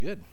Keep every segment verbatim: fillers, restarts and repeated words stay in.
Good.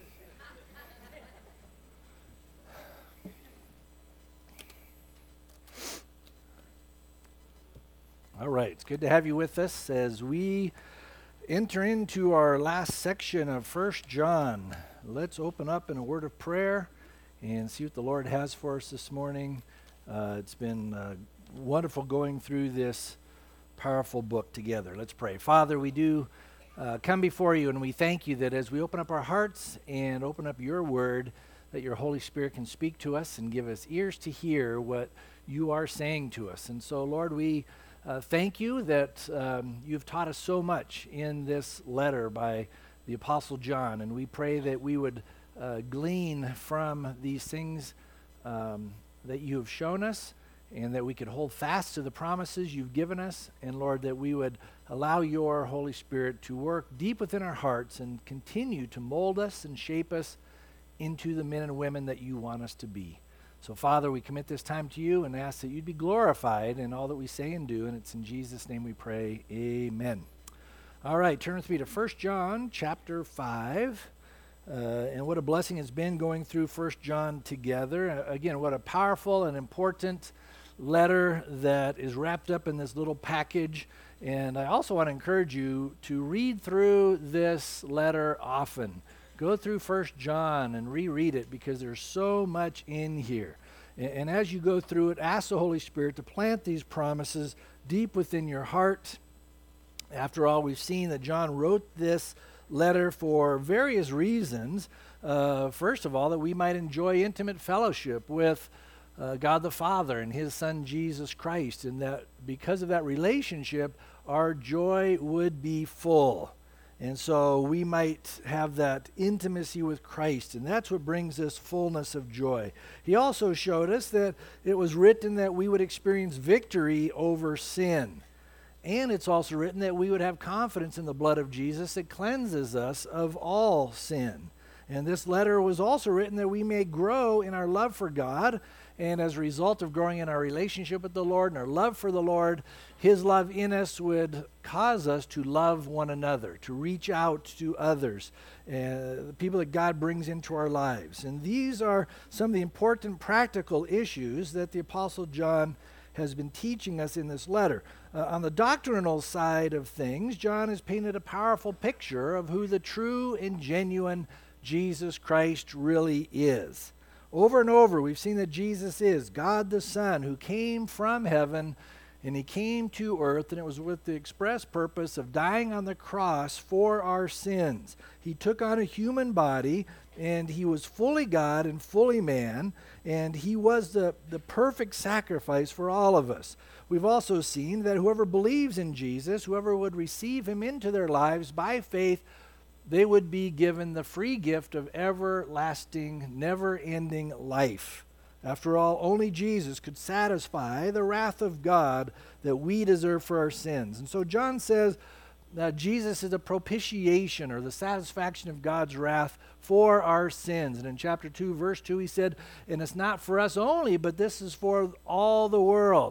All right, it's good to have you with us as we enter into our last section of First John. Let's open up in a word of prayer and see what the Lord has for us this morning. Uh, it's been uh, wonderful going through this powerful book together. Let's pray. Father, we do uh, come before you, and we thank you that as we open up our hearts and open up your word, that your Holy Spirit can speak to us and give us ears to hear what you are saying to us. And so, Lord, we uh, thank you that um, you've taught us so much in this letter by the Apostle John, and we pray that we would uh, glean from these things um, that you have shown us, and that we could hold fast to the promises you've given us, and Lord, that we would allow your Holy Spirit to work deep within our hearts and continue to mold us and shape us into the men and women that you want us to be. So, Father, we commit this time to you and ask that you'd be glorified in all that we say and do, and it's in Jesus' name we pray, amen. All right, turn with me to First John chapter five. Uh, and what a blessing it's been going through First John together. Uh, again, what a powerful and important letter that is wrapped up in this little package. And I also want to encourage you to read through this letter often. Go through First John and reread it because there's so much in here. And, and as you go through it, ask the Holy Spirit to plant these promises deep within your heart. After all, we've seen that John wrote this letter for various reasons. Uh, first of all, that we might enjoy intimate fellowship with uh, God the Father and his Son Jesus Christ, and that because of that relationship, our joy would be full. And so we might have that intimacy with Christ, and that's what brings us fullness of joy. He also showed us that it was written that we would experience victory over sin. And it's also written that we would have confidence in the blood of Jesus that cleanses us of all sin. And this letter was also written that we may grow in our love for God, and as a result of growing in our relationship with the Lord and our love for the Lord, his love in us would cause us to love one another, to reach out to others, uh, the people that God brings into our lives. And these are some of the important practical issues that the Apostle John has been teaching us in this letter. Uh, on the doctrinal side of things, John has painted a powerful picture of who the true and genuine Jesus Christ really is. Over and over, we've seen that Jesus is God the Son who came from heaven, and he came to earth, and it was with the express purpose of dying on the cross for our sins. He took on a human body, and he was fully God and fully man, and he was the, the perfect sacrifice for all of us. We've also seen that whoever believes in Jesus, whoever would receive him into their lives by faith, they would be given the free gift of everlasting, never-ending life. After all, only Jesus could satisfy the wrath of God that we deserve for our sins. And so John says that Jesus is a propitiation, or the satisfaction of God's wrath for our sins. And in chapter two, verse two, he said, and it's not for us only, but this is for all the world.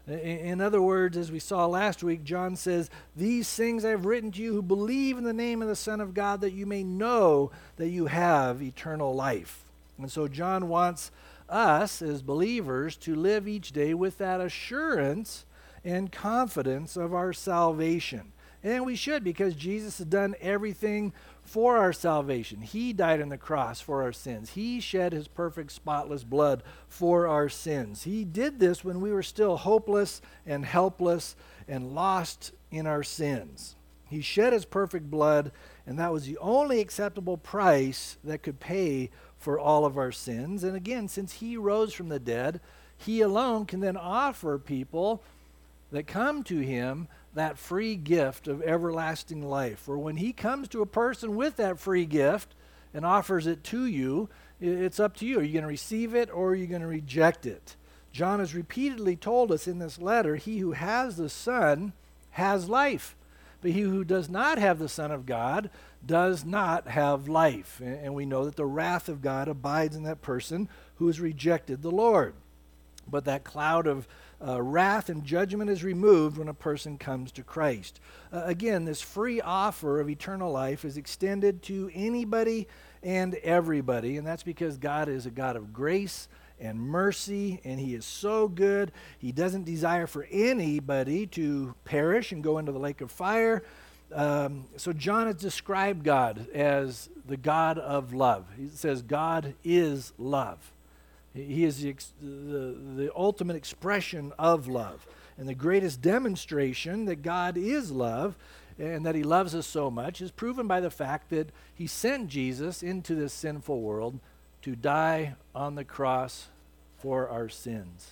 In other words, as we saw last week, John says, these things I have written to you who believe in the name of the Son of God, that you may know that you have eternal life. And so John wants us as believers to live each day with that assurance and confidence of our salvation. And we should, because Jesus has done everything for our salvation. He died on the cross for our sins. He shed his perfect, spotless blood for our sins. He did this when we were still hopeless and helpless and lost in our sins. He shed his perfect blood, and that was the only acceptable price that could pay for all of our sins. And again, since he rose from the dead, he alone can then offer people that come to him that free gift of everlasting life. For when he comes to a person with that free gift and offers it to you, it's up to you. Are you going to receive it, or are you going to reject it? John has repeatedly told us in this letter, he who has the Son has life, but he who does not have the Son of God does not have life. And we know that the wrath of God abides in that person who has rejected the Lord. But that cloud of uh, wrath and judgment is removed when a person comes to Christ. Uh, again, this free offer of eternal life is extended to anybody and everybody. And that's because God is a God of grace and mercy, and he is so good. He doesn't desire for anybody to perish and go into the lake of fire. Um, so John has described God as the God of love. He says God is love. He is the, ex- the, the ultimate expression of love. And the greatest demonstration that God is love and that he loves us so much is proven by the fact that he sent Jesus into this sinful world to die on the cross for our sins.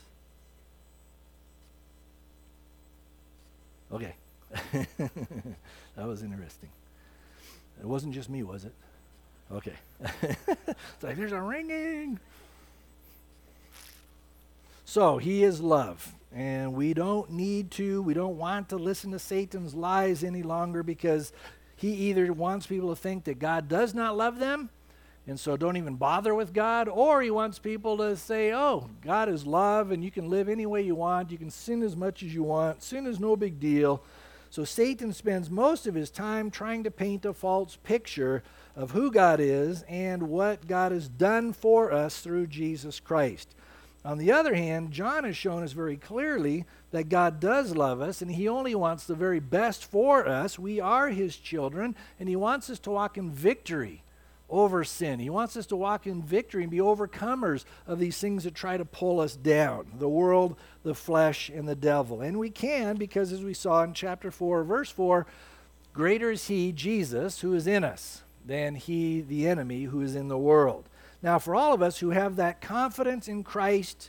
Okay. That was interesting. It wasn't just me, was it? Okay. It's like there's a ringing. So he is love, and we don't need to, we don't want to listen to Satan's lies any longer, because he either wants people to think that God does not love them, and so don't even bother with God, or he wants people to say, oh, God is love, and you can live any way you want, you can sin as much as you want, sin is no big deal. So Satan spends most of his time trying to paint a false picture of who God is and what God has done for us through Jesus Christ. On the other hand, John has shown us very clearly that God does love us, and he only wants the very best for us. We are his children, and he wants us to walk in victory over sin. He wants us to walk in victory and be overcomers of these things that try to pull us down, the world, the flesh, and the devil. And we can, because as we saw in chapter four, verse four, greater is he, Jesus, who is in us, than he, the enemy, who is in the world. Now, for all of us who have that confidence in Christ,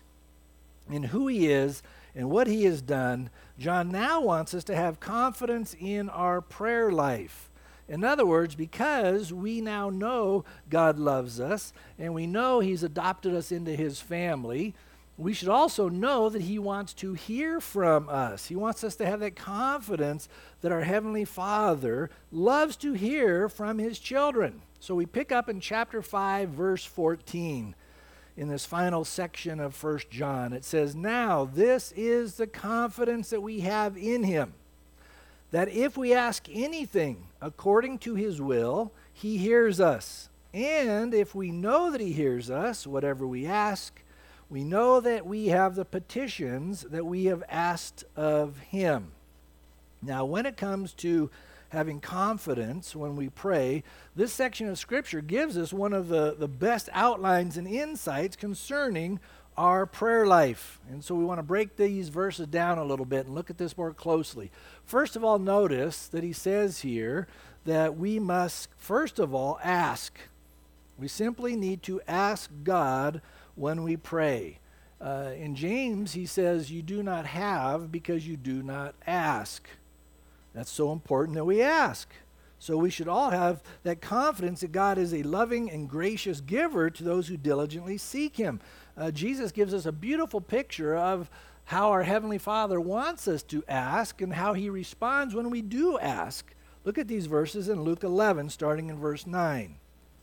in who he is, and what he has done, John now wants us to have confidence in our prayer life. In other words, because we now know God loves us, and we know he's adopted us into his family, we should also know that he wants to hear from us. He wants us to have that confidence that our Heavenly Father loves to hear from his children. So we pick up in chapter five, verse fourteen, in this final section of First John. It says, now this is the confidence that we have in him, that if we ask anything according to his will, he hears us. And if we know that he hears us, whatever we ask, we know that we have the petitions that we have asked of him. Now, when it comes to having confidence when we pray, this section of Scripture gives us one of the, the best outlines and insights concerning our prayer life. And so we want to break these verses down a little bit and look at this more closely. First of all, notice that he says here that we must, first of all, ask. We simply need to ask God when we pray. Uh, in James, he says, you do not have because you do not ask. That's so important that we ask. So we should all have that confidence that God is a loving and gracious giver to those who diligently seek him. Uh, Jesus gives us a beautiful picture of how our Heavenly Father wants us to ask and how he responds when we do ask. Look at these verses in Luke eleven, starting in verse nine.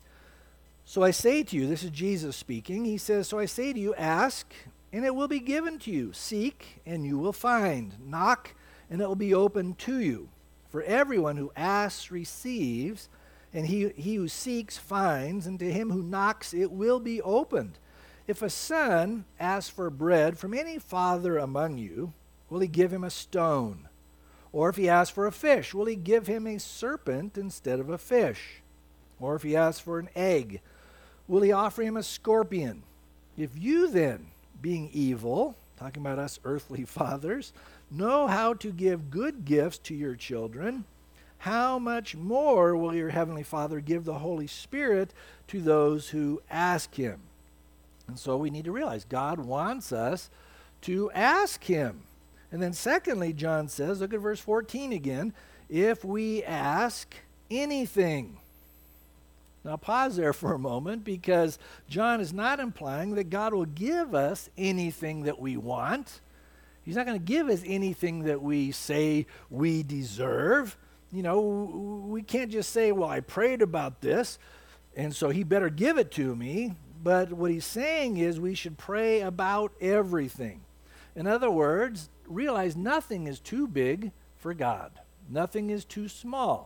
So I say to you, this is Jesus speaking, he says, so I say to you, ask, and it will be given to you. Seek, and you will find. Knock, and it will be opened to you. For everyone who asks receives, and he, he who seeks finds, and to him who knocks it will be opened. If a son asks for bread from any father among you, will he give him a stone? Or if he asks for a fish, will he give him a serpent instead of a fish? Or if he asks for an egg, will he offer him a scorpion? If you then, being evil, talking about us earthly fathers, know how to give good gifts to your children, how much more will your Heavenly Father give the Holy Spirit to those who ask him? And so we need to realize God wants us to ask him. And then secondly, John says, look at verse fourteen again, if we ask anything. Now pause there for a moment, because John is not implying that God will give us anything that we want. He's not going to give us anything that we say we deserve. You know, we can't just say, well, I prayed about this, and so he better give it to me. But what he's saying is we should pray about everything. In other words, realize nothing is too big for God. Nothing is too small.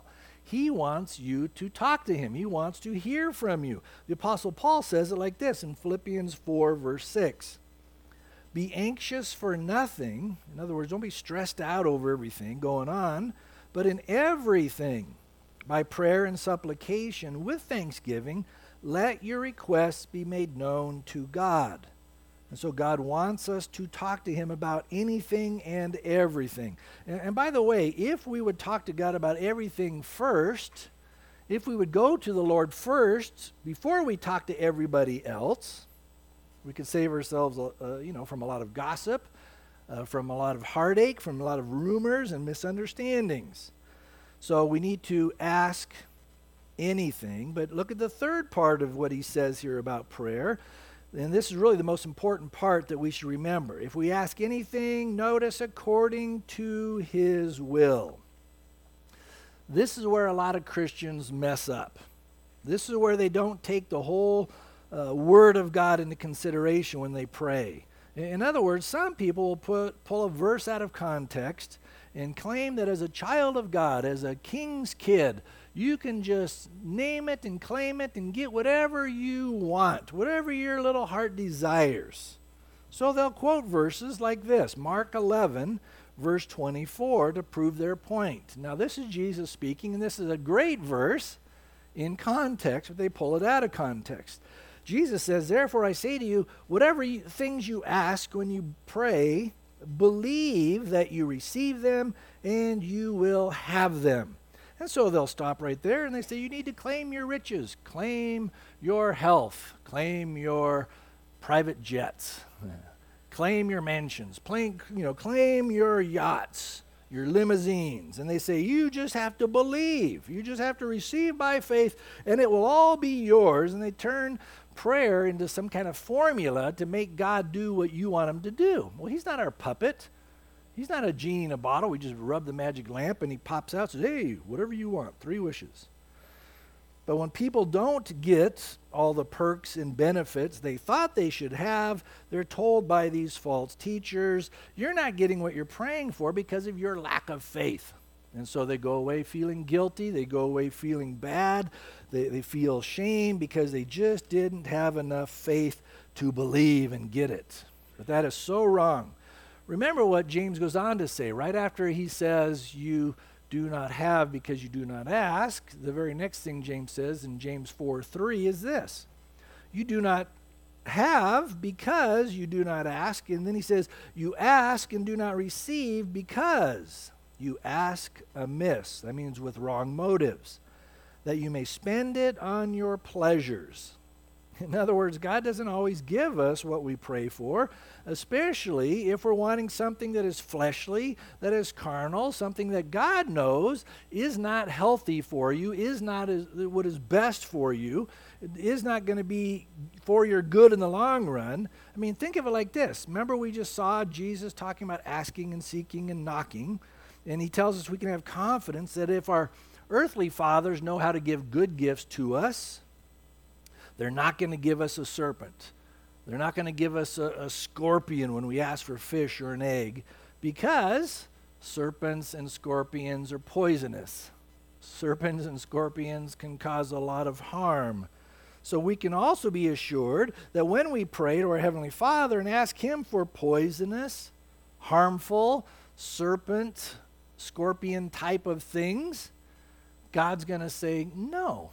He wants you to talk to him. He wants to hear from you. The Apostle Paul says it like this in Philippians four, verse six. Be anxious for nothing. In other words, don't be stressed out over everything going on, but in everything, by prayer and supplication with thanksgiving, let your requests be made known to God. And so God wants us to talk to him about anything and everything. And, and by the way, if we would talk to God about everything first, if we would go to the Lord first before we talk to everybody else, we could save ourselves uh, you know, from a lot of gossip, uh, from a lot of heartache, from a lot of rumors and misunderstandings. So we need to ask anything. But look at the third part of what he says here about prayer. And this is really the most important part that we should remember. If we ask anything, notice according to his will. This is where a lot of Christians mess up. This is where they don't take the whole uh, word of God into consideration when they pray. In other words, some people will put, pull a verse out of context and claim that as a child of God, as a king's kid, you can just name it and claim it and get whatever you want, whatever your little heart desires. So they'll quote verses like this, Mark eleven, verse twenty-four, to prove their point. Now this is Jesus speaking, and this is a great verse in context, but they pull it out of context. Jesus says, therefore I say to you, whatever you, things you ask when you pray, believe that you receive them and you will have them. And so they'll stop right there and they say, you need to claim your riches, claim your health, claim your private jets, claim your mansions, claim, you know, claim your yachts, your limousines. And they say, you just have to believe. You just have to receive by faith and it will all be yours. And they turn prayer into some kind of formula to make God do what you want him to do. Well, he's not our puppet. He's not a genie in a bottle. We just rub the magic lamp and he pops out and says, hey, whatever you want, three wishes. But when people don't get all the perks and benefits they thought they should have, they're told by these false teachers, you're not getting what you're praying for because of your lack of faith. And so they go away feeling guilty. They go away feeling bad. They, they feel shame because they just didn't have enough faith to believe and get it. But that is so wrong. Remember what James goes on to say. Right after he says, you do not have because you do not ask, the very next thing James says in James four three is this. You do not have because you do not ask. And then he says, you ask and do not receive because you ask amiss. That means with wrong motives, that you may spend it on your pleasures. In other words, God doesn't always give us what we pray for, especially if we're wanting something that is fleshly, that is carnal, something that God knows is not healthy for you, is not as, what is best for you, is not going to be for your good in the long run. I mean, think of it like this. Remember we just saw Jesus talking about asking and seeking and knocking, and he tells us we can have confidence that if our earthly fathers know how to give good gifts to us, they're not going to give us a serpent. They're not going to give us a, a scorpion when we ask for fish or an egg, because serpents and scorpions are poisonous. Serpents and scorpions can cause a lot of harm. So we can also be assured that when we pray to our Heavenly Father and ask him for poisonous, harmful, serpent, scorpion type of things, God's going to say, no,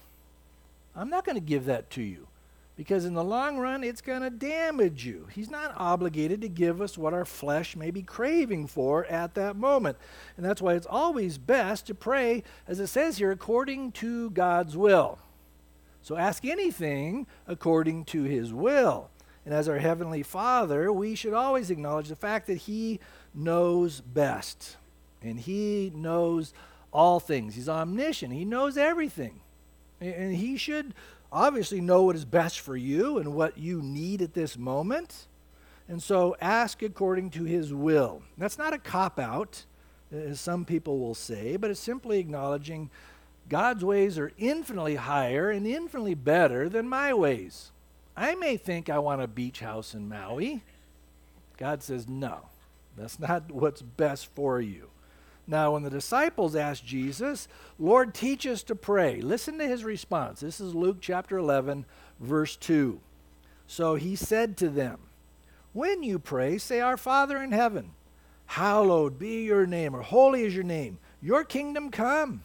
I'm not going to give that to you, because in the long run, it's going to damage you. He's not obligated to give us what our flesh may be craving for at that moment. And that's why it's always best to pray, as it says here, according to God's will. So ask anything according to his will. And as our Heavenly Father, we should always acknowledge the fact that he knows best. And he knows all things. He's omniscient. He knows everything. And he should obviously know what is best for you and what you need at this moment. And so ask according to his will. That's not a cop-out, as some people will say, but it's simply acknowledging God's ways are infinitely higher and infinitely better than my ways. I may think I want a beach house in Maui. God says, no, that's not what's best for you. Now, when the disciples asked Jesus, Lord, teach us to pray, listen to his response. This is Luke chapter eleven, verse two. So he said to them, when you pray, say, Our Father in heaven, hallowed be your name, or holy is your name. Your kingdom come.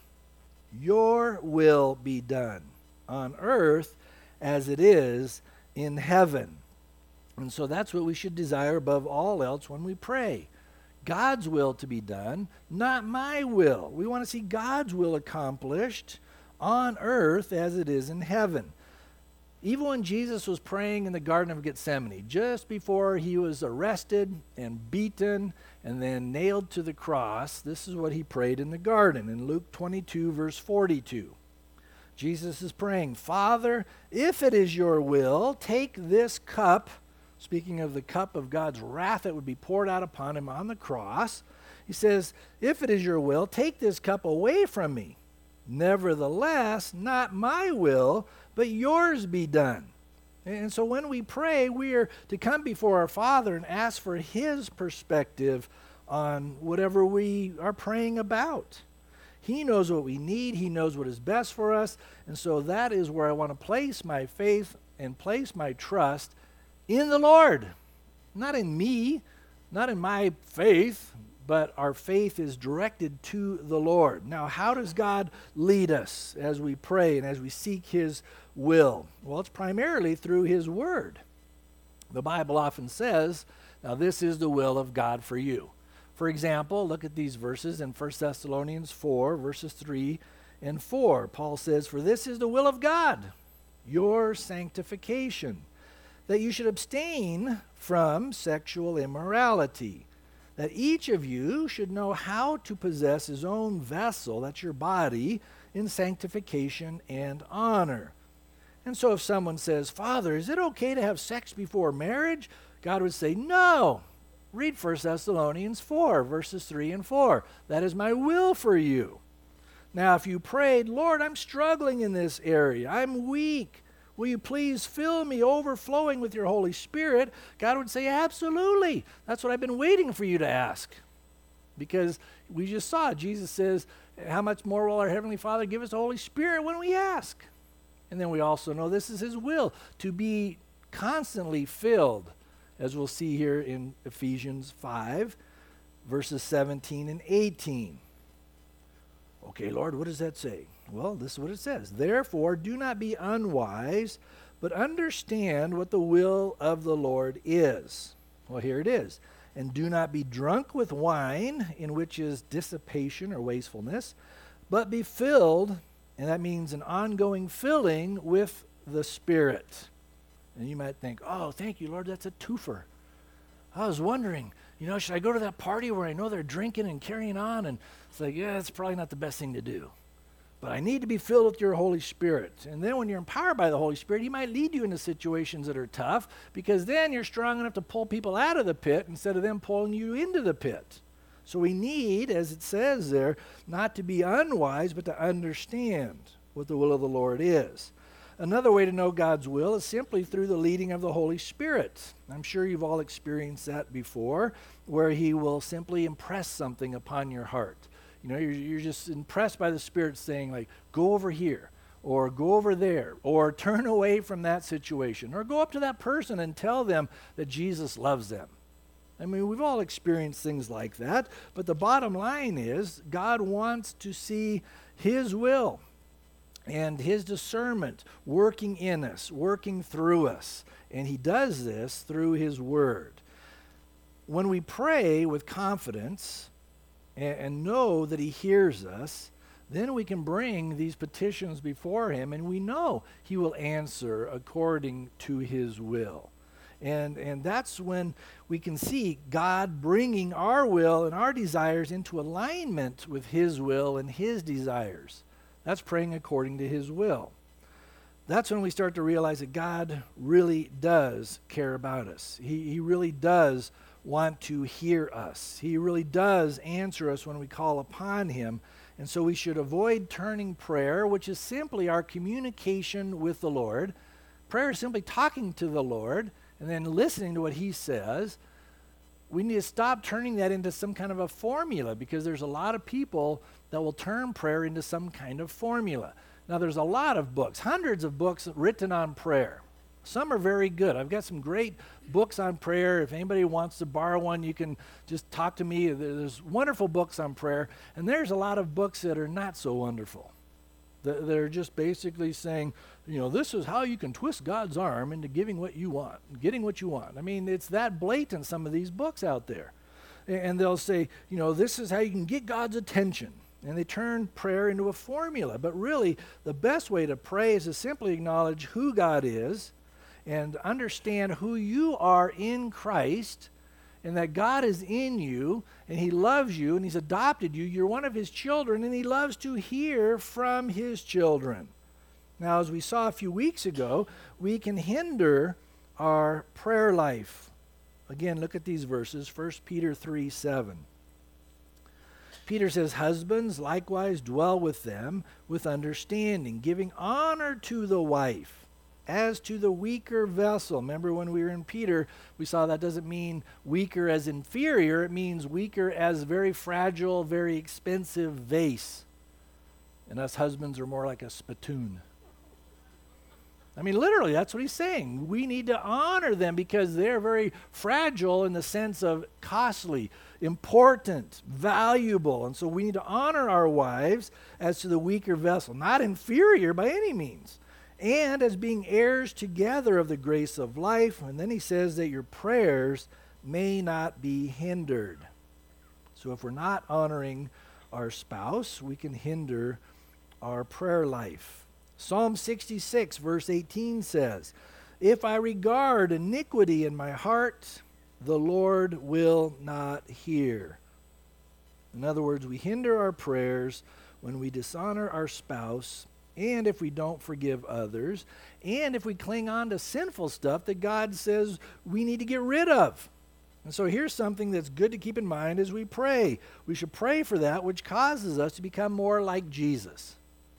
Your will be done on earth as it is in heaven. And so that's what we should desire above all else when we pray. God's will to be done, not my will. We want to see God's will accomplished on earth as it is in heaven. Even when Jesus was praying in the Garden of Gethsemane, just before he was arrested and beaten and then nailed to the cross, this is what he prayed in the garden in Luke twenty-two, verse forty-two. Jesus is praying, Father, if it is your will, take this cup, speaking of the cup of God's wrath that would be poured out upon him on the cross. He says, if it is your will, take this cup away from me. Nevertheless, not my will, but yours be done. And so when we pray, we are to come before our Father and ask for his perspective on whatever we are praying about. He knows what we need. He knows what is best for us. And so that is where I want to place my faith and place my trust in the Lord. Not in me, not in my faith, but our faith is directed to the Lord. Now, how does God lead us as we pray and as we seek his will? Well, it's primarily through his word. The Bible often says, now this is the will of God for you. For example, look at these verses in First Thessalonians four, verses three and four. Paul says, for this is the will of God, your sanctification, that you should abstain from sexual immorality, that each of you should know how to possess his own vessel, that's your body, in sanctification and honor. And so if someone says, Father, is it okay to have sex before marriage? God would say, no. Read First Thessalonians four, verses three and four. That is my will for you. Now, if you prayed, Lord, I'm struggling in this area. I'm weak. Will you please fill me overflowing with your Holy Spirit? God would say, absolutely. That's what I've been waiting for you to ask. Because we just saw, Jesus says, how much more will our Heavenly Father give us the Holy Spirit when we ask? And then we also know this is his will, to be constantly filled, as we'll see here in Ephesians five, verses seventeen and eighteen. Okay, Lord, what does that say? Well, this is what it says. Therefore, do not be unwise, but understand what the will of the Lord is. Well, here it is. And do not be drunk with wine, in which is dissipation or wastefulness, but be filled, and that means an ongoing filling with the Spirit. And you might think, oh, thank you, Lord, that's a twofer. I was wondering, you know, should I go to that party where I know they're drinking and carrying on? And it's like, yeah, it's probably not the best thing to do. But I need to be filled with your Holy Spirit. And then when you're empowered by the Holy Spirit, he might lead you into situations that are tough, because then you're strong enough to pull people out of the pit instead of them pulling you into the pit. So we need, as it says there, not to be unwise, but to understand what the will of the Lord is. Another way to know God's will is simply through the leading of the Holy Spirit. I'm sure you've all experienced that before, where he will simply impress something upon your heart. You know, you're, you're just impressed by the Spirit saying, like, go over here, or go over there, or turn away from that situation, or go up to that person and tell them that Jesus loves them. I mean, we've all experienced things like that, but the bottom line is God wants to see his will and his discernment working in us, working through us, and he does this through his word. When we pray with confidence and, and know that he hears us, then we can bring these petitions before him, and we know he will answer according to his will. And, and that's when we can see God bringing our will and our desires into alignment with his will and his desires. That's praying according to his will. That's when we start to realize that God really does care about us. He, he really does want to hear us. He really does answer us when we call upon him. And so we should avoid turning prayer, which is simply our communication with the Lord. Prayer is simply talking to the Lord and then listening to what he says. we need to stop turning that into some kind of a formula, because there's a lot of people that will turn prayer into some kind of formula. Now, there's a lot of books, hundreds of books written on prayer. Some are very good. I've got some great books on prayer. If anybody wants to borrow one, you can just talk to me. There's wonderful books on prayer, and there's a lot of books that are not so wonderful. They're just basically saying, you know, this is how you can twist God's arm into giving what you want, getting what you want. I mean, it's that blatant, some of these books out there. And they'll say, you know, this is how you can get God's attention. And they turn prayer into a formula. But really, the best way to pray is to simply acknowledge who God is and understand who you are in Christ, and that God is in you, and he loves you, and he's adopted you. You're one of his children, and he loves to hear from his children. Now, as we saw a few weeks ago, we can hinder our prayer life. Again, look at these verses, First Peter three seven. Peter says, husbands, likewise dwell with them with understanding, giving honor to the wife as to the weaker vessel. Remember when we were in Peter, we saw that doesn't mean weaker as inferior. It means weaker as very fragile, very expensive vase. And us husbands are more like a spittoon. I mean, literally, that's what he's saying. We need to honor them because they're very fragile in the sense of costly, important, valuable. And so we need to honor our wives as to the weaker vessel, not inferior by any means, and as being heirs together of the grace of life. And then he says that your prayers may not be hindered. So if we're not honoring our spouse, we can hinder our prayer life. Psalm sixty-six, verse eighteen says, if I regard iniquity in my heart, the Lord will not hear. In other words, we hinder our prayers when we dishonor our spouse, and if we don't forgive others, and if we cling on to sinful stuff that God says we need to get rid of. And so here's something that's good to keep in mind as we pray. We should pray for that which causes us to become more like Jesus.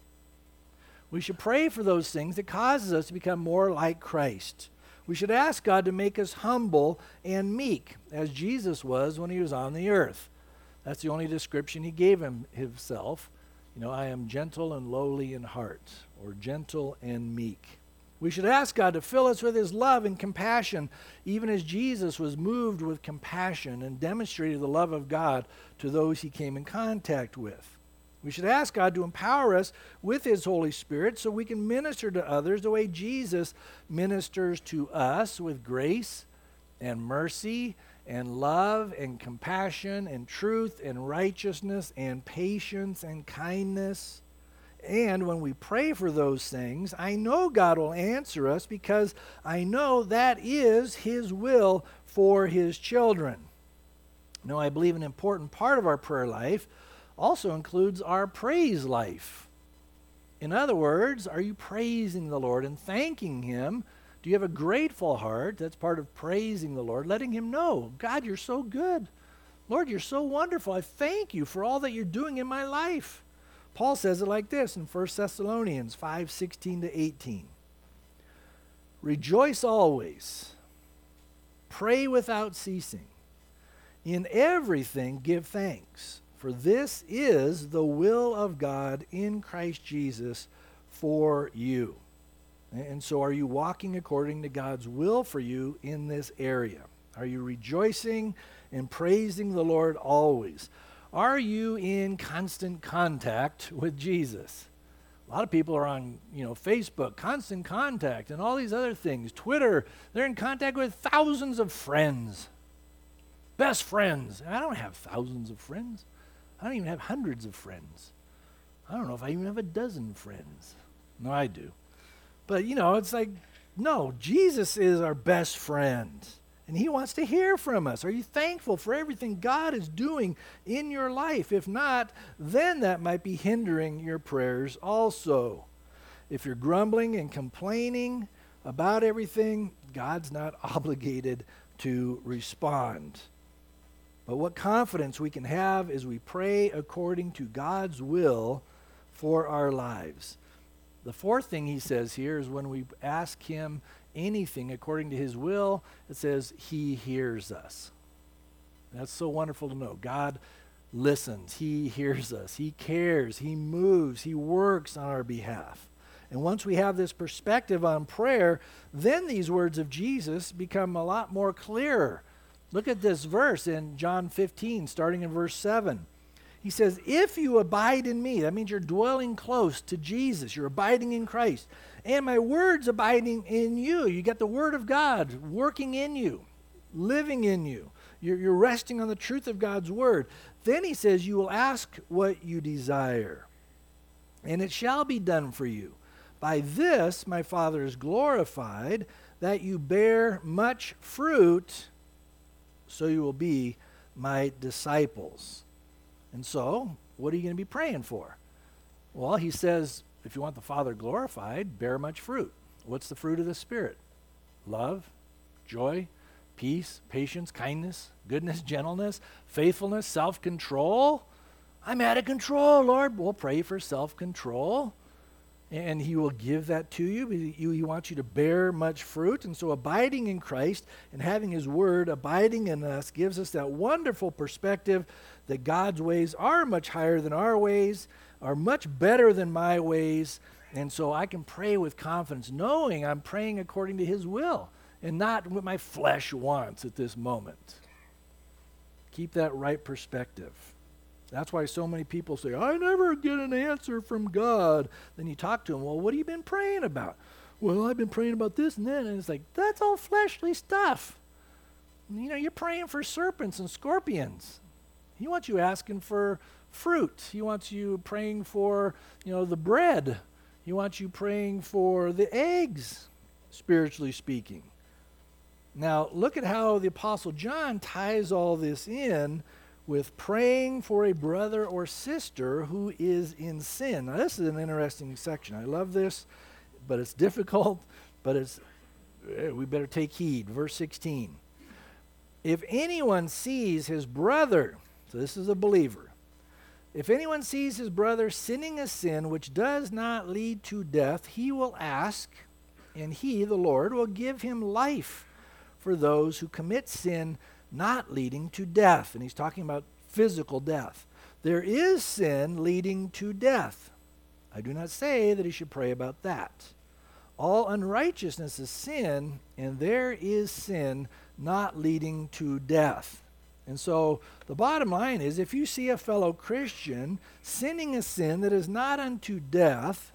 We should pray for those things that causes us to become more like Christ. We should ask God to make us humble and meek, as Jesus was when he was on the earth. That's the only description he gave him himself. You know, I am gentle and lowly in heart, or gentle and meek. We should ask God to fill us with his love and compassion, even as Jesus was moved with compassion and demonstrated the love of God to those he came in contact with. We should ask God to empower us with his Holy Spirit so we can minister to others the way Jesus ministers to us, with grace and mercy and love and compassion and truth and righteousness and patience and kindness. And when we pray for those things, I know God will answer us because I know that is his will for his children. Now, I believe an important part of our prayer life also includes our praise life. In other words, are you praising the Lord and thanking him? Do you have a grateful heart? That's part of praising the Lord, letting him know, God, you're so good. Lord, you're so wonderful. I thank you for all that you're doing in my life. Paul says it like this in First Thessalonians five sixteen to eighteen. Rejoice always. Pray without ceasing. In everything give thanks. For this is the will of God in Christ Jesus for you. And so are you walking according to God's will for you in this area? Are you rejoicing and praising the Lord always? Are you in constant contact with Jesus? A lot of people are on, you know, Facebook, constant contact, and all these other things. Twitter, they're in contact with thousands of friends. Best friends. I don't have thousands of friends. I don't even have hundreds of friends. I don't know if I even have a dozen friends. No, I do. But, you know, it's like, no, Jesus is our best friend. And he wants to hear from us. Are you thankful for everything God is doing in your life? If not, then that might be hindering your prayers also. If you're grumbling and complaining about everything, God's not obligated to respond. But what confidence we can have as we pray according to God's will for our lives. The fourth thing he says here is when we ask him anything according to his will, it says he hears us. That's so wonderful to know. God listens. He hears us. He cares. He moves. He works on our behalf. And once we have this perspective on prayer, then these words of Jesus become a lot more clearer. Look at this verse in John fifteen, starting in verse seven. He says, if you abide in me, that means you're dwelling close to Jesus. You're abiding in Christ. And my word's abiding in you. You got the word of God working in you, living in you. You're, you're resting on the truth of God's word. Then he says, you will ask what you desire, and it shall be done for you. By this my Father is glorified, that you bear much fruit, so you will be my disciples. And so, what are you going to be praying for? Well, he says, if you want the Father glorified, bear much fruit. What's the fruit of the Spirit? Love, joy, peace, patience, kindness, goodness, gentleness, faithfulness, self-control. I'm out of control, Lord. We'll pray for self-control, and he will give that to you. He, he wants you to bear much fruit. And so abiding in Christ and having his word abiding in us gives us that wonderful perspective that God's ways are much higher than our ways, are much better than my ways. And so I can pray with confidence, knowing I'm praying according to his will and not what my flesh wants at this moment. Keep that right perspective. That's why so many people say, I never get an answer from God. Then you talk to them, well, what have you been praying about? Well, I've been praying about this and that. And it's like, that's all fleshly stuff. You know, you're praying for serpents and scorpions. He wants you asking for fruit. He wants you praying for, you know, the bread. He wants you praying for the eggs, spiritually speaking. Now, look at how the Apostle John ties all this in with praying for a brother or sister who is in sin. Now, this is an interesting section. I love this, but it's difficult, but it's we better take heed. Verse sixteen. If anyone sees his brother, so this is a believer, if anyone sees his brother sinning a sin which does not lead to death, he will ask, and he, the Lord, will give him life for those who commit sin not leading to death. And he's talking about physical death. There is sin leading to death. I do not say that he should pray about that. All unrighteousness is sin, and there is sin not leading to death. And so the bottom line is, if you see a fellow Christian sinning a sin that is not unto death,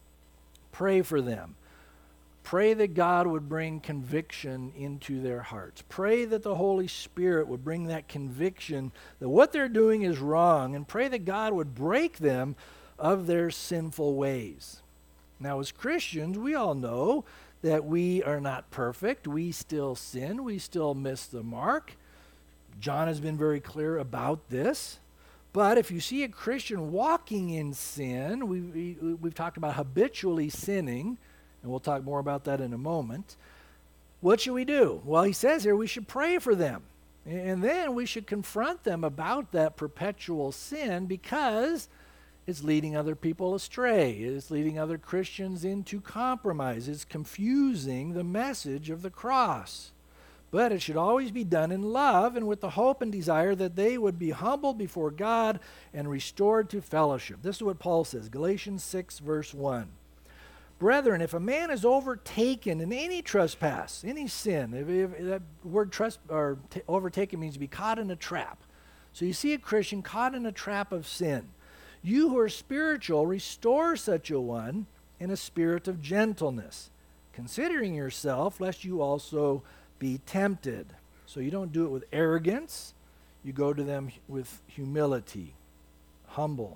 pray for them. Pray that God would bring conviction into their hearts. Pray that the Holy Spirit would bring that conviction that what they're doing is wrong, and pray that God would break them of their sinful ways. Now, as Christians, we all know that we are not perfect. We still sin. We still miss the mark. John has been very clear about this. But if you see a Christian walking in sin, we, we, we've talked about habitually sinning, and we'll talk more about that in a moment. What should we do? Well, he says here we should pray for them. And then we should confront them about that perpetual sin, because it's leading other people astray. It's leading other Christians into compromise. It's confusing the message of the cross. But it should always be done in love and with the hope and desire that they would be humbled before God and restored to fellowship. This is what Paul says, Galatians six, verse one. Brethren, if a man is overtaken in any trespass, any sin, if, if that word tres- or t- overtaken means to be caught in a trap. So you see a Christian caught in a trap of sin. You who are spiritual, restore such a one in a spirit of gentleness, considering yourself, lest you also be tempted. So you don't do it with arrogance. You go to them with humility, humble.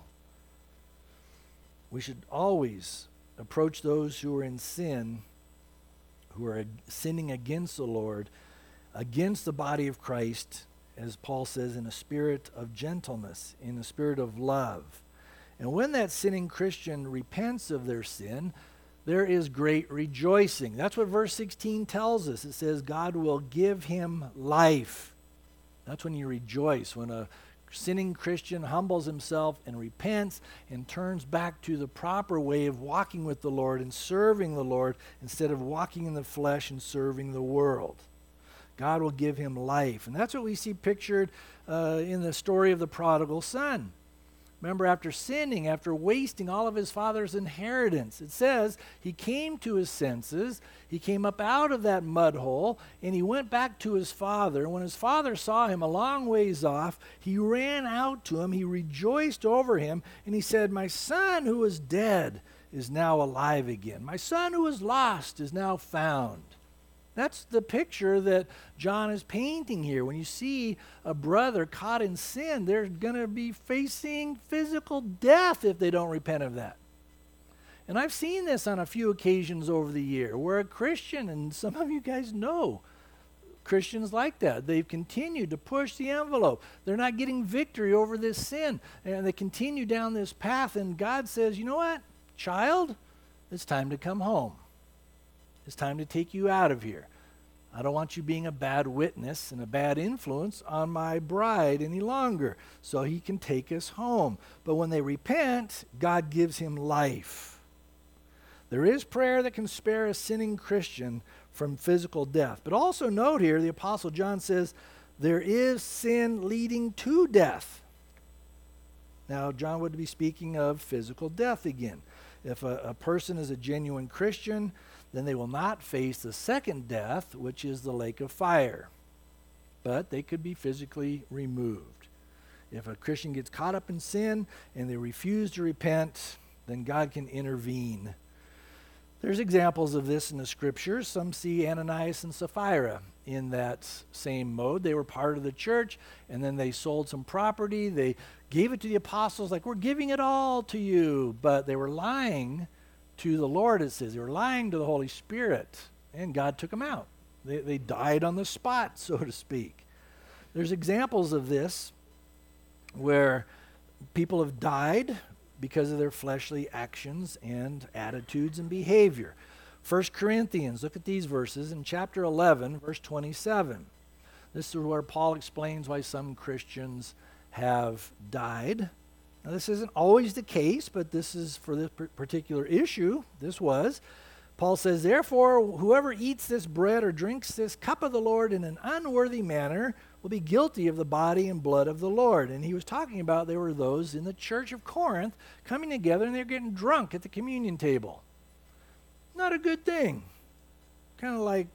We should always approach those who are in sin, who are sinning against the Lord, against the body of Christ, as Paul says, in a spirit of gentleness, in a spirit of love. And when that sinning Christian repents of their sin, there is great rejoicing. That's what verse sixteen tells us. It says God will give him life. That's when you rejoice, when a sinning Christian humbles himself and repents and turns back to the proper way of walking with the Lord and serving the Lord instead of walking in the flesh and serving the world. God will give him life. And that's what we see pictured uh, in the story of the prodigal son. Remember, after sinning, after wasting all of his father's inheritance, it says he came to his senses, he came up out of that mud hole, and he went back to his father. And when his father saw him a long ways off, he ran out to him, he rejoiced over him, and he said, "My son who was dead is now alive again. My son who was lost is now found." That's the picture that John is painting here. When you see a brother caught in sin, they're going to be facing physical death if they don't repent of that. And I've seen this on a few occasions over the year where a Christian, and some of you guys know Christians like that, they've continued to push the envelope. They're not getting victory over this sin, and they continue down this path, and God says, "You know what, child? It's time to come home. It's time to take you out of here. I don't want you being a bad witness and a bad influence on my bride any longer." So he can take us home. But when they repent, God gives him life. There is prayer that can spare a sinning Christian from physical death. But also note here, the Apostle John says, there is sin leading to death. Now, John would be speaking of physical death again. If a, a person is a genuine Christian, then they will not face the second death, which is the lake of fire. But they could be physically removed. If a Christian gets caught up in sin and they refuse to repent, then God can intervene. There's examples of this in the scriptures. Some see Ananias and Sapphira in that same mode. They were part of the church, and then they sold some property. They gave it to the apostles like, "We're giving it all to you." But they were lying to the Lord, it says. They were lying to the Holy Spirit, and God took them out. They, they died on the spot, so to speak. There's examples of this where people have died because of their fleshly actions and attitudes and behavior. First Corinthians, look at these verses in chapter eleven, verse twenty-seven. This is where Paul explains why some Christians have died. Now, this isn't always the case, but this is for this particular issue. This was. Paul says, "Therefore, whoever eats this bread or drinks this cup of the Lord in an unworthy manner will be guilty of the body and blood of the Lord." And he was talking about there were those in the church of Corinth coming together and they're getting drunk at the communion table. Not a good thing. Kind of like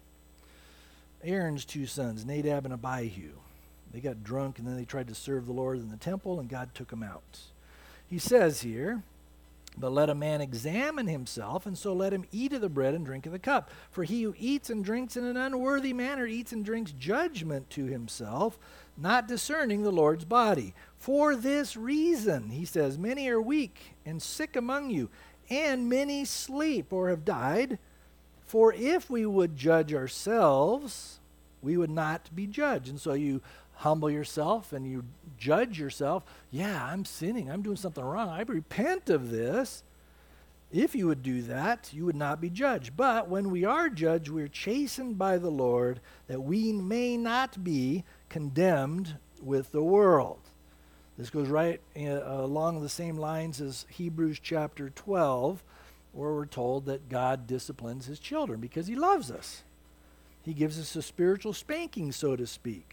Aaron's two sons, Nadab and Abihu. They got drunk and then they tried to serve the Lord in the temple and God took them out. He says here, "But let a man examine himself, and so let him eat of the bread and drink of the cup. For he who eats and drinks in an unworthy manner eats and drinks judgment to himself, not discerning the Lord's body. For this reason," he says, "many are weak and sick among you, and many sleep or have died. For if we would judge ourselves, we would not be judged." And so you humble yourself and you judge yourself. Yeah, I'm sinning. I'm doing something wrong. I repent of this. If you would do that, you would not be judged. But when we are judged, we're chastened by the Lord, that we may not be condemned with the world. This goes right uh, along the same lines as Hebrews chapter twelve, where we're told that God disciplines his children because he loves us. He gives us a spiritual spanking, so to speak.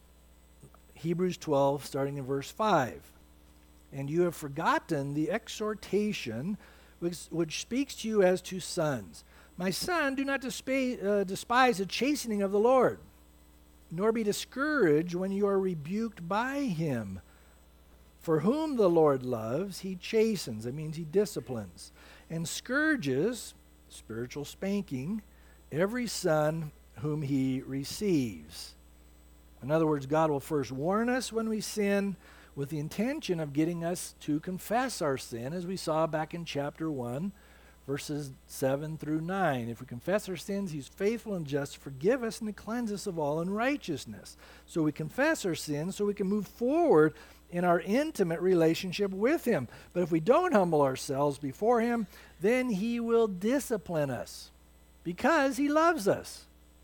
Hebrews twelve, starting in verse five. "And you have forgotten the exhortation which, which speaks to you as to sons. My son, do not despa- uh, despise the chastening of the Lord, nor be discouraged when you are rebuked by him. For whom the Lord loves, he chastens." That means he disciplines. "And scourges," spiritual spanking, "every son whom he receives." In other words, God will first warn us when we sin with the intention of getting us to confess our sin, as we saw back in chapter one, verses seven through nine. If we confess our sins, he's faithful and just to forgive us and to cleanse us of all unrighteousness. So we confess our sins so we can move forward in our intimate relationship with him. But if we don't humble ourselves before him, then he will discipline us because he loves us.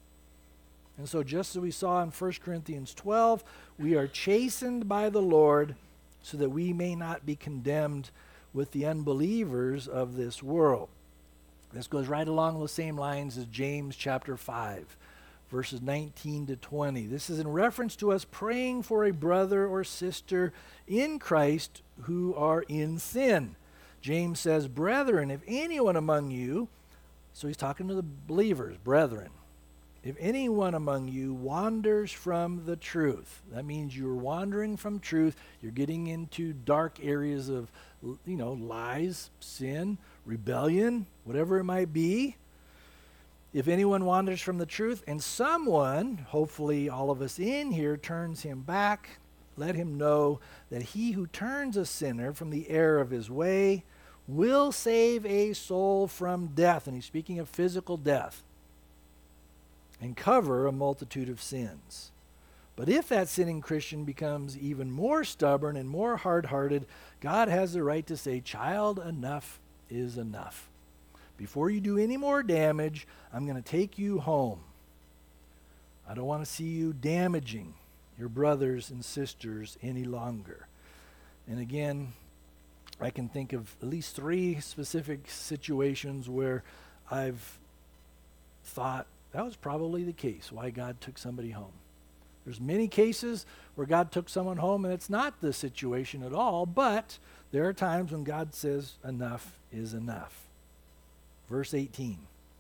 And so just as we saw in First Corinthians twelve, we are chastened by the Lord so that we may not be condemned with the unbelievers of this world. This goes right along the same lines as James chapter five, verses nineteen to twenty. This is in reference to us praying for a brother or sister in Christ who are in sin. James says, brethren, if anyone among you, so he's talking to the believers, brethren, if anyone among you wanders from the truth, that means you're wandering from truth, you're getting into dark areas of, you know, lies, sin, rebellion, whatever it might be. If anyone wanders from the truth and someone, hopefully all of us in here, turns him back, let him know that he who turns a sinner from the error of his way will save a soul from death. And he's speaking of physical death. And cover a multitude of sins. But if that sinning Christian becomes even more stubborn and more hard-hearted, God has the right to say, child, enough is enough. Before you do any more damage, I'm going to take you home. I don't want to see you damaging your brothers and sisters any longer. And again, I can think of at least three specific situations where I've thought, that was probably the case, why God took somebody home. There's many cases where God took someone home and it's not the situation at all, but there are times when God says enough is enough. Verse eighteen.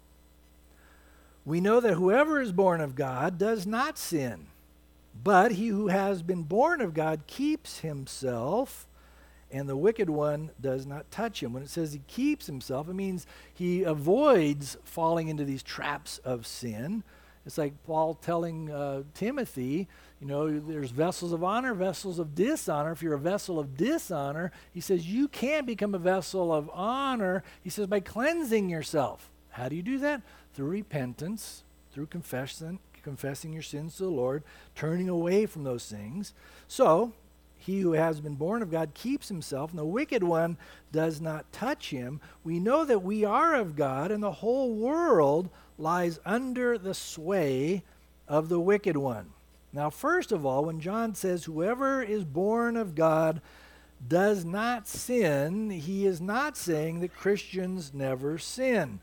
We know that whoever is born of God does not sin, but he who has been born of God keeps himself, and the wicked one does not touch him. When it says he keeps himself, it means he avoids falling into these traps of sin. It's like Paul telling uh, Timothy, you know, there's vessels of honor, vessels of dishonor. If you're a vessel of dishonor, he says you can't become a vessel of honor. He says by cleansing yourself. How do you do that? Through repentance, through confession, confessing your sins to the Lord, turning away from those things. So, he who has been born of God keeps himself, and the wicked one does not touch him. We know that we are of God, and the whole world lies under the sway of the wicked one. Now, first of all, when John says, whoever is born of God does not sin, he is not saying that Christians never sin.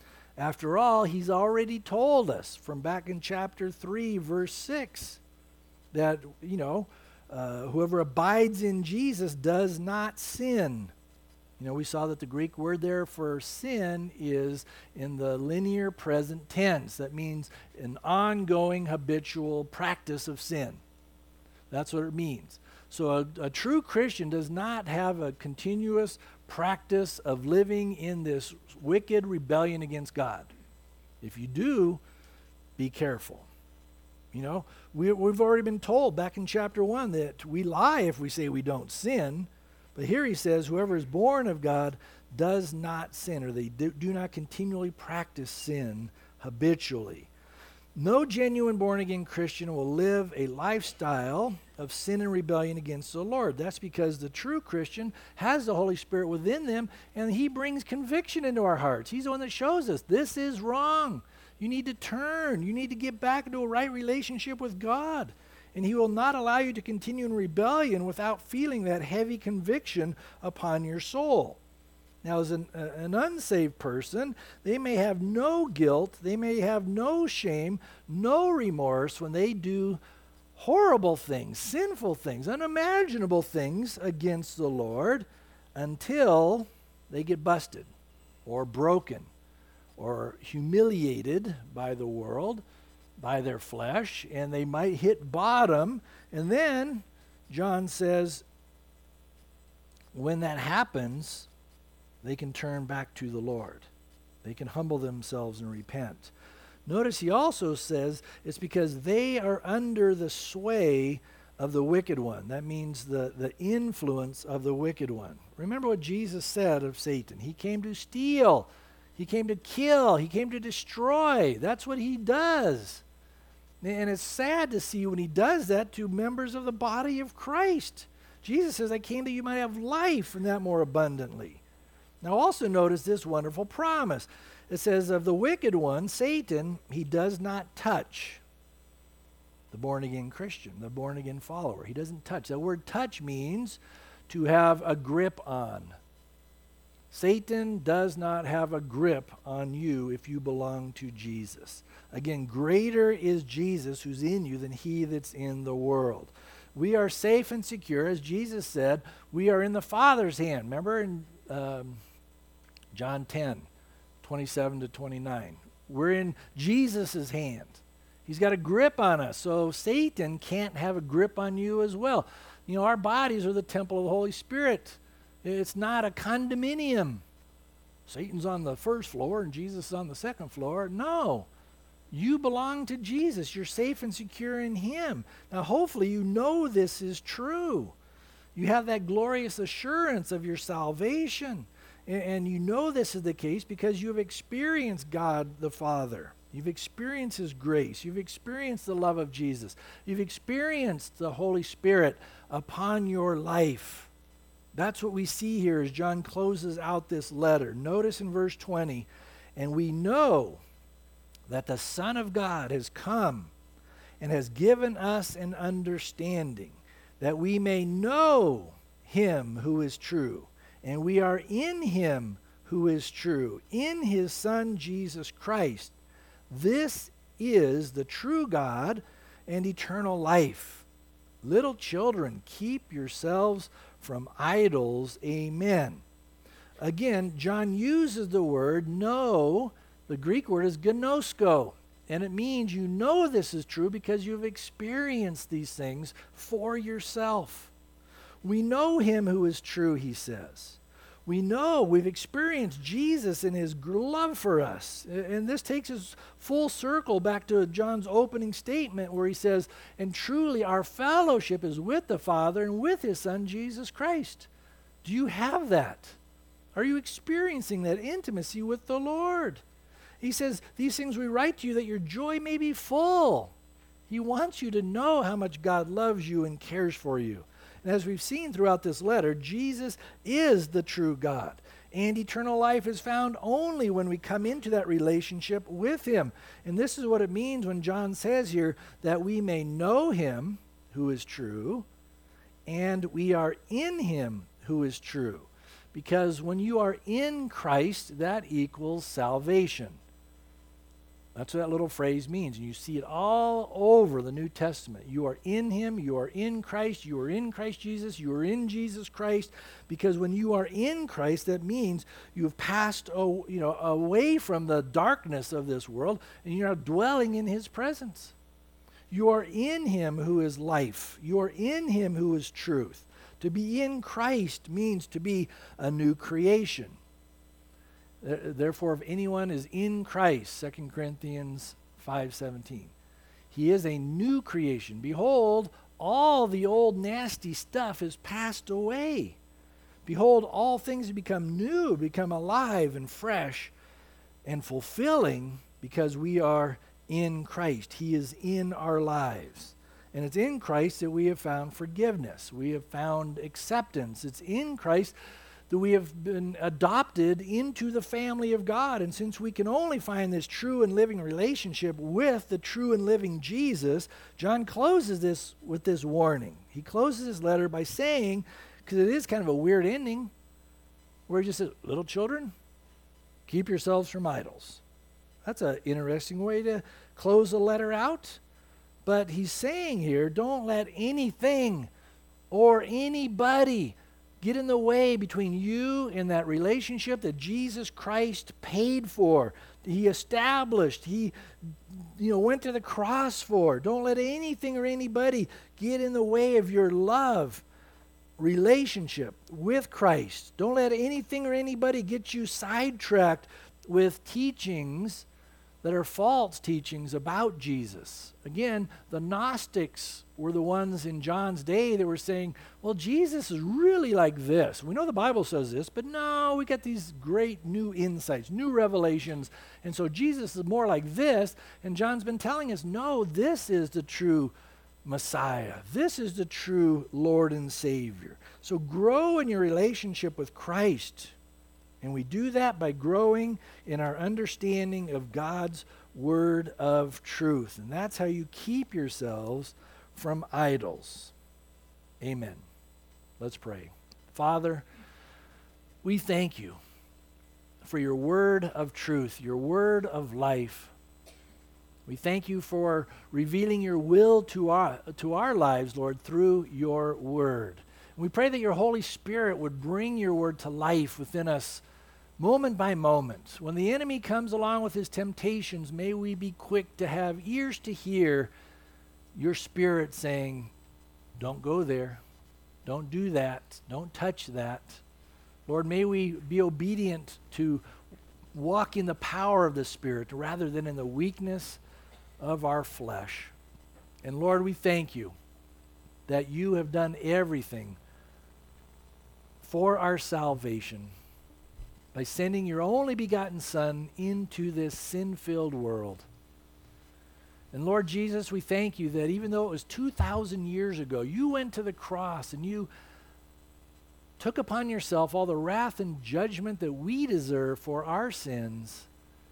After all, he's already told us from back in chapter three, verse six, that, you know, Uh, whoever abides in Jesus does not sin. You know, we saw that the Greek word there for sin is in the linear present tense. That means an ongoing habitual practice of sin. That's what it means. So a, a true Christian does not have a continuous practice of living in this wicked rebellion against God. If you do, be careful. You know, we, we've already been told back in chapter one that we lie if we say we don't sin. But here he says, whoever is born of God does not sin, or they do, do not continually practice sin habitually. No genuine born-again Christian will live a lifestyle of sin and rebellion against the Lord. That's because the true Christian has the Holy Spirit within them, and he brings conviction into our hearts. He's the one that shows us this is wrong. You need to turn. You need to get back into a right relationship with God. And he will not allow you to continue in rebellion without feeling that heavy conviction upon your soul. Now, as an, uh, an unsaved person, they may have no guilt, they may have no shame, no remorse when they do horrible things, sinful things, unimaginable things against the Lord until they get busted or broken or humiliated by the world, by their flesh, and they might hit bottom. And then John says, when that happens, they can turn back to the Lord. They can humble themselves and repent. Notice he also says it's because they are under the sway of the wicked one. That means the, the influence of the wicked one. Remember what Jesus said of Satan. He came to steal. He came to kill. He came to destroy. That's what he does. And it's sad to see when he does that to members of the body of Christ. Jesus says, I came that you might have life and that more abundantly. Now also notice this wonderful promise. It says of the wicked one, Satan, he does not touch the born-again Christian, the born-again follower. He doesn't touch. That word touch means to have a grip on. Satan does not have a grip on you if you belong to Jesus. Again, greater is Jesus who's in you than he that's in the world. We are safe and secure. As Jesus said, we are in the Father's hand. Remember in um, John ten, twenty-seven to twenty-nine. We're in Jesus' hand. He's got a grip on us, so Satan can't have a grip on you as well. You know, our bodies are the temple of the Holy Spirit. It's not a condominium. Satan's on the first floor and Jesus is on the second floor. No. You belong to Jesus. You're safe and secure in him. Now, hopefully you know this is true. You have that glorious assurance of your salvation. And, and you know this is the case because you have experienced God the Father. You've experienced his grace. You've experienced the love of Jesus. You've experienced the Holy Spirit upon your life. That's what we see here as John closes out this letter. Notice in verse twenty, and we know that the Son of God has come and has given us an understanding, that we may know him who is true. And we are in him who is true, in his Son Jesus Christ. This is the true God and eternal life. Little children, keep yourselves from idols. Amen. Again, John uses the word know. The Greek word is gnosko. And it means you know this is true because you've experienced these things for yourself. We know him who is true, he says. We know, we've experienced Jesus and his love for us. And this takes us full circle back to John's opening statement where he says, and truly our fellowship is with the Father and with his Son, Jesus Christ. Do you have that? Are you experiencing that intimacy with the Lord? He says, these things we write to you that your joy may be full. He wants you to know how much God loves you and cares for you. And as we've seen throughout this letter, Jesus is the true God. And eternal life is found only when we come into that relationship with him. And this is what it means when John says here that we may know him who is true, and we are in him who is true. Because when you are in Christ, that equals salvation. That's what that little phrase means. And you see it all over the New Testament. You are in him. You are in Christ. You are in Christ Jesus. You are in Jesus Christ. Because when you are in Christ, that means you have passed oh, you know, away from the darkness of this world, and you're dwelling in his presence. You are in him who is life. You are in him who is truth. To be in Christ means to be a new creation. Therefore, if anyone is in Christ, Second Corinthians five seventeen, he is a new creation. Behold, all the old nasty stuff is passed away. Behold, all things have become new, become alive and fresh and fulfilling because we are in Christ. He is in our lives. And it's in Christ that we have found forgiveness. We have found acceptance. It's in Christ that we have been adopted into the family of God. And since we can only find this true and living relationship with the true and living Jesus, John closes this with this warning. He closes his letter by saying, because it is kind of a weird ending, where he just says, little children, keep yourselves from idols. That's an interesting way to close a letter out. But he's saying here, don't let anything or anybody get in the way between you and that relationship that Jesus Christ paid for. He established. He you know, went to the cross for. Don't let anything or anybody get in the way of your love relationship with Christ. Don't let anything or anybody get you sidetracked with teachings that are false teachings about Jesus. Again, the Gnostics were the ones in John's day that were saying, well, Jesus is really like this. We know the Bible says this, but no, we got these great new insights, new revelations, and so Jesus is more like this, and John's been telling us, no, this is the true Messiah. This is the true Lord and Savior. So grow in your relationship with Christ. And we do that by growing in our understanding of God's word of truth. And that's how you keep yourselves from idols. Amen. Let's pray. Father, we thank you for your word of truth, your word of life. We thank you for revealing your will to our, to our lives, Lord, through your word. We pray that your Holy Spirit would bring your word to life within us moment by moment. When the enemy comes along with his temptations, may we be quick to have ears to hear your Spirit saying, don't go there, don't do that, don't touch that. Lord, may we be obedient to walk in the power of the Spirit rather than in the weakness of our flesh. And Lord, we thank you that you have done everything for our salvation by sending your only begotten Son into this sin-filled world. And Lord Jesus, we thank you that even though it was two thousand years ago, you went to the cross and you took upon yourself all the wrath and judgment that we deserve for our sins.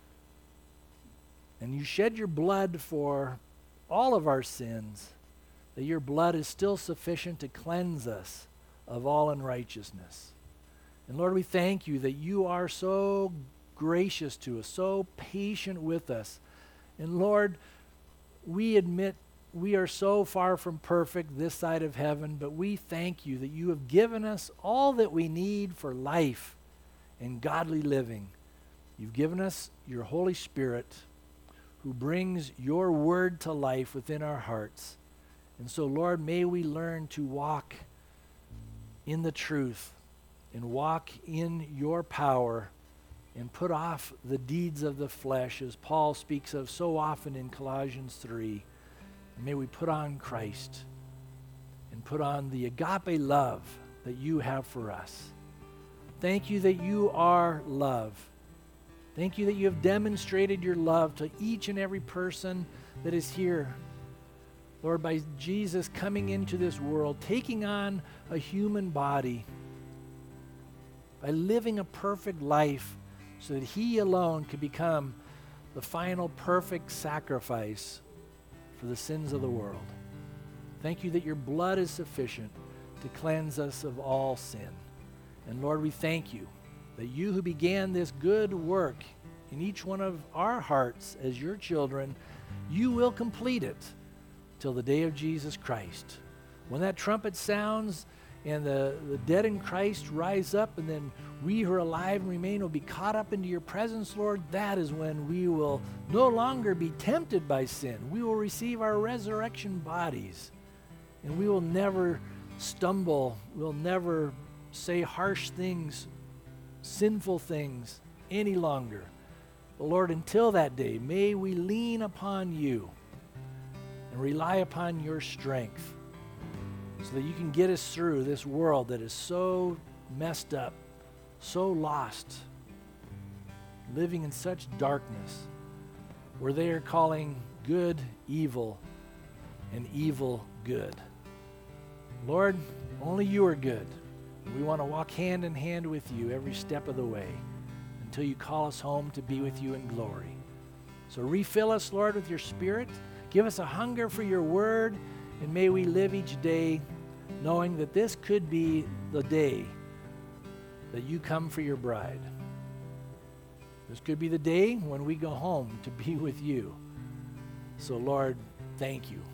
And you shed your blood for all of our sins, that your blood is still sufficient to cleanse us of all unrighteousness. And Lord, we thank you that you are so gracious to us, so patient with us. And Lord, we admit we are so far from perfect this side of heaven, but we thank you that you have given us all that we need for life and godly living. You've given us your Holy Spirit who brings your word to life within our hearts. And so, Lord, may we learn to walk in the truth and walk in your power and put off the deeds of the flesh, as Paul speaks of so often in Colossians three. And may we put on Christ and put on the agape love that you have for us. Thank you that you are love. Thank you that you have demonstrated your love to each and every person that is here. Lord, by Jesus coming into this world, taking on a human body, by living a perfect life so that he alone could become the final perfect sacrifice for the sins of the world. Thank you that your blood is sufficient to cleanse us of all sin. And Lord, we thank you that you who began this good work in each one of our hearts as your children, you will complete it till the day of Jesus Christ. When that trumpet sounds and the, the dead in Christ rise up, and then we who are alive and remain will be caught up into your presence, Lord, that is when we will no longer be tempted by sin. We will receive our resurrection bodies, and we will never stumble. We'll never say harsh things, sinful things any longer. But Lord, until that day, may we lean upon you and rely upon your strength, so that you can get us through this world that is so messed up, so lost, living in such darkness, where they are calling good evil and evil good. Lord, only you are good. We want to walk hand in hand with you every step of the way until you call us home to be with you in glory. So refill us, Lord, with your Spirit. Give us a hunger for your word, and may we live each day knowing that this could be the day that you come for your bride. This could be the day when we go home to be with you. So, Lord, thank you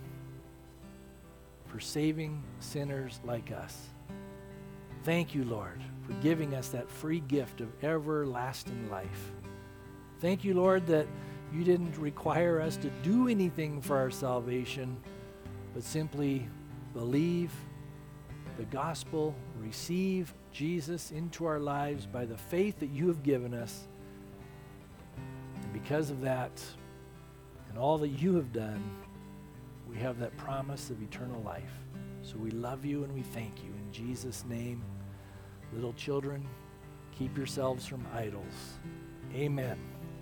for saving sinners like us. Thank you, Lord, for giving us that free gift of everlasting life. Thank you, Lord, that you didn't require us to do anything for our salvation, but simply believe the gospel, receive Jesus into our lives by the faith that you have given us. And because of that and all that you have done, we have that promise of eternal life. So we love you and we thank you. In Jesus' name, little children, keep yourselves from idols. Amen.